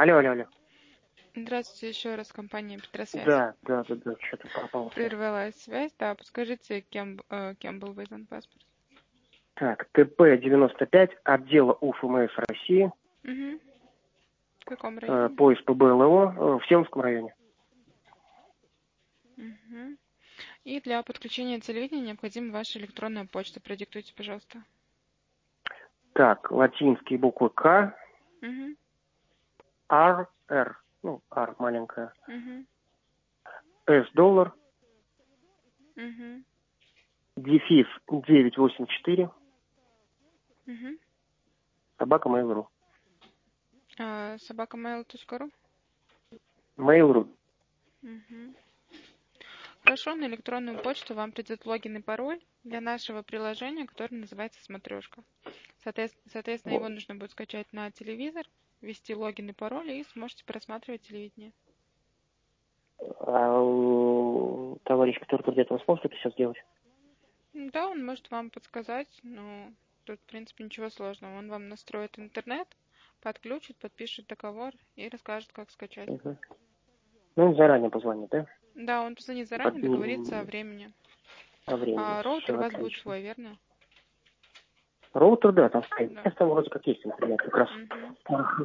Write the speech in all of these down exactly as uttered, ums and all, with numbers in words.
Алло, алло, алло. Здравствуйте еще раз, компания Петросвязь. Да, да, да, да, что-то пропало. Прервалась связь, да, подскажите, кем, э, кем был выдан паспорт? Так, ТП девяносто пять, отдела УФМС России, Угу. В каком э, районе? по СПБ-ЛО э, в Семском районе. Угу. И для подключения телевидения необходима ваша электронная почта. Продиктуйте, пожалуйста. Так, латинские буквы К, Угу. Р, Р, ну, Р маленькая, Угу. С доллар, Угу. дефис девятьсот восемьдесят четыре, Угу. собака Mail.ru. А, собака mail точка ру? Mail.ru. Угу. Хорошо, на электронную почту вам придет логин и пароль для нашего приложения, которое называется «Смотрешка». Соответственно, соответственно, его нужно будет скачать на телевизор, ввести логин и пароль, и сможете просматривать телевидение. А, м, товарищ, который тут где-то, он сможет это все сделать? Да, он может вам подсказать, но тут, в принципе, ничего сложного. Он вам настроит интернет, подключит, подпишет договор и расскажет, как скачать. Угу. Ну, он заранее позвонит, да? Да, он позвонит заранее, Под- договорится о м, времени. О времени. А роутер Все у вас будет отлично. свой, верно? Роутер, да, там стоит. Да. Сейчас там вроде как есть интернет, как раз. Угу.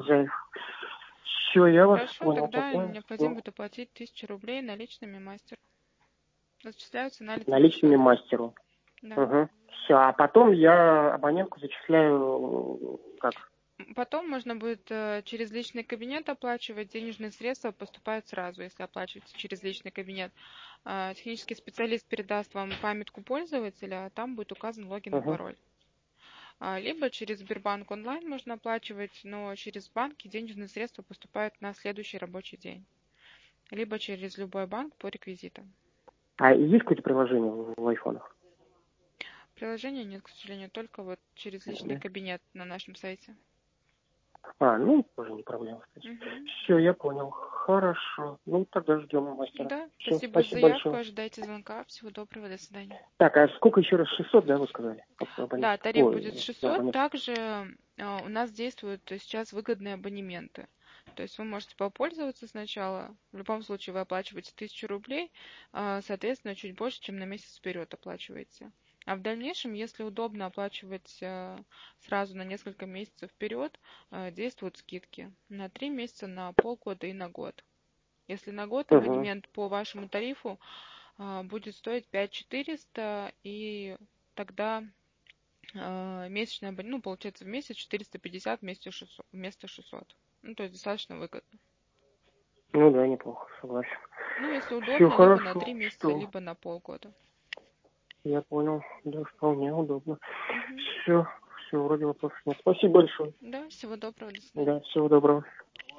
Все, я вас Хорошо, понял, тогда тогда необходимо все. будет оплатить тысячу рублей наличными мастеру. Зачисляются на лицевой Наличными счет. мастеру. Да. Угу. Все, а потом я абонентку зачисляю э, как? Потом можно будет э, через личный кабинет оплачивать. Денежные средства поступают сразу, если оплачиваете через личный кабинет. Э, технический специалист передаст вам памятку пользователя, а там будет указан логин и Угу. пароль. А, либо через Сбербанк онлайн можно оплачивать, но через банки денежные средства поступают на следующий рабочий день. Либо через любой банк по реквизитам. А есть какое-то приложение в, в айфонах? Приложения нет, к сожалению, только вот через личный Да? кабинет на нашем сайте. А, ну, тоже не проблема, кстати. Мгм. Все, я понял. Хорошо. Ну, тогда ждем мастера. Да, Все, спасибо за спасибо заявку, большое. ожидайте звонка. Всего доброго, до свидания. Так, а сколько еще раз? шестьсот, да, вы сказали? Да, Абонентский. тариф будет Ой, да, шестьсот. абонентский. Также э, у нас действуют сейчас выгодные абонементы. То есть вы можете попользоваться сначала. В любом случае вы оплачиваете тысячу рублей, э, соответственно, чуть больше, чем на месяц вперед оплачиваете. А в дальнейшем, если удобно оплачивать э, сразу на несколько месяцев вперед, э, действуют скидки на три месяца, на полгода и на год. Если на год Угу. абонемент по вашему тарифу э, будет стоить пять тысяч четыреста, и тогда э, месячный абонемент, ну, получается в месяц четыреста пятьдесят вместо шестьсот. Вместо шестисот. Ну, то есть достаточно выгодно. Ну да, неплохо, согласен. Ну, если Все удобно, либо на хорошо. три месяца, Что? либо на полгода. Я понял. Да, вполне удобно. Мгм. Все, все, вроде вопросов нет. Спасибо большое. Да, всего доброго, до свидания. Да, всего доброго.